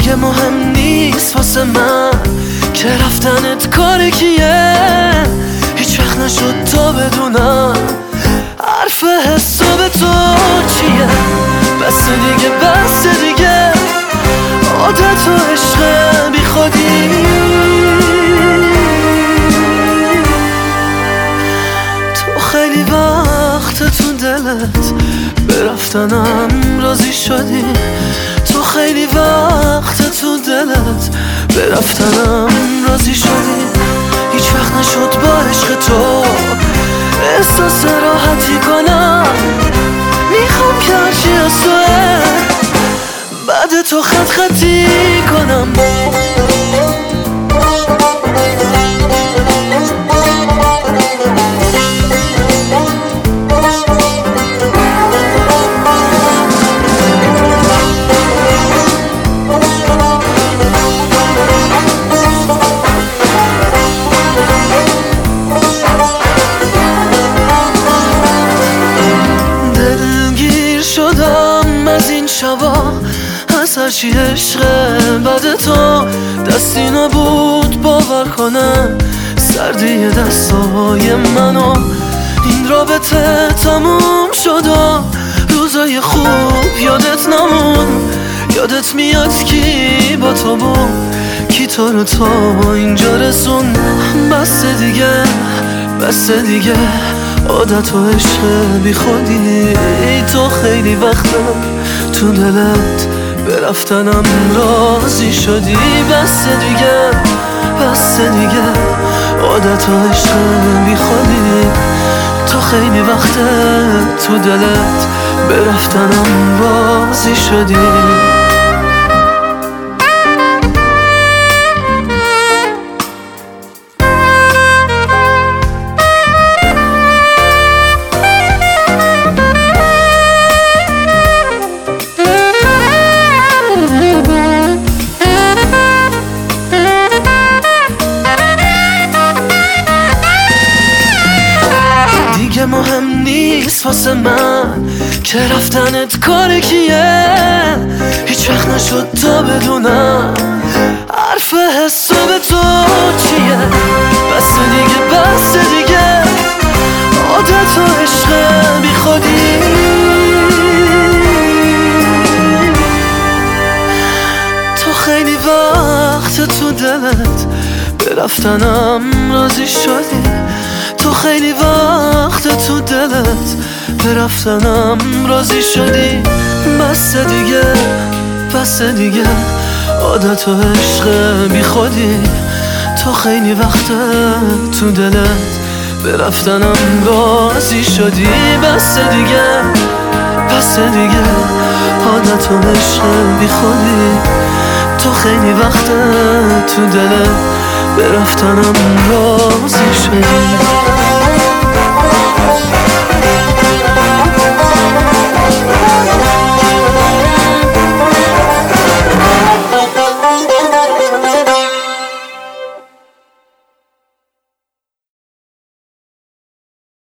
دیگه مهم نیست واسه من که رفتنت کار کیه. هیچ وقت نشد تا بدونم حرف حساب تو چیه. بس دیگه بس دیگه عادت و عشق بی خودی. تو خیلی وقت تو دلت به رفتنم راضی شدی. تو خیلی وقت تو دلت به رفتنم راضی شدی. هیچ وقت نشد با عشق تو احساس راحتی کنم. میخوام که هرچی از توه بعد تو خط خطی کنم. شدم از این شبا از هرچی عشقه بعد تو. دستی نبود باور کنم سردی دستای منو. این رابطه تموم شد و روزای خوب یادت نمون. یادت میاد کی با تو بود کی تو رو تا اینجا رسون. بس دیگه بس دیگه عادت و عشق بی خودی. تو خیلی وقتم تو دلت به رفتنم راضی شدی. بس دیگه بس دیگه عادت و عشق بی خودی. تو خیلی وقت تو دلت به رفتنم راضی شدی. دیگه مهم نیست واسه من که رفتنت کار کیه. هیچ وقت نشد تا بدونم حرف حساب تو چیه. بس دیگه عادت و عشق بی خودی. تو خیلی وقت تو دلت به رفتنم راضی شدی. تو خیلی وقت تو دلت به رفتنم راضی شدی. بس دیگه عادت و عشق بی خودی. تو خیلی وقت تو دلت به رفتنم راضی شدی. بس دیگه عادت و عشق بی خودی. تو خیلی وقت تو دلت به رفتنم راضی شدی.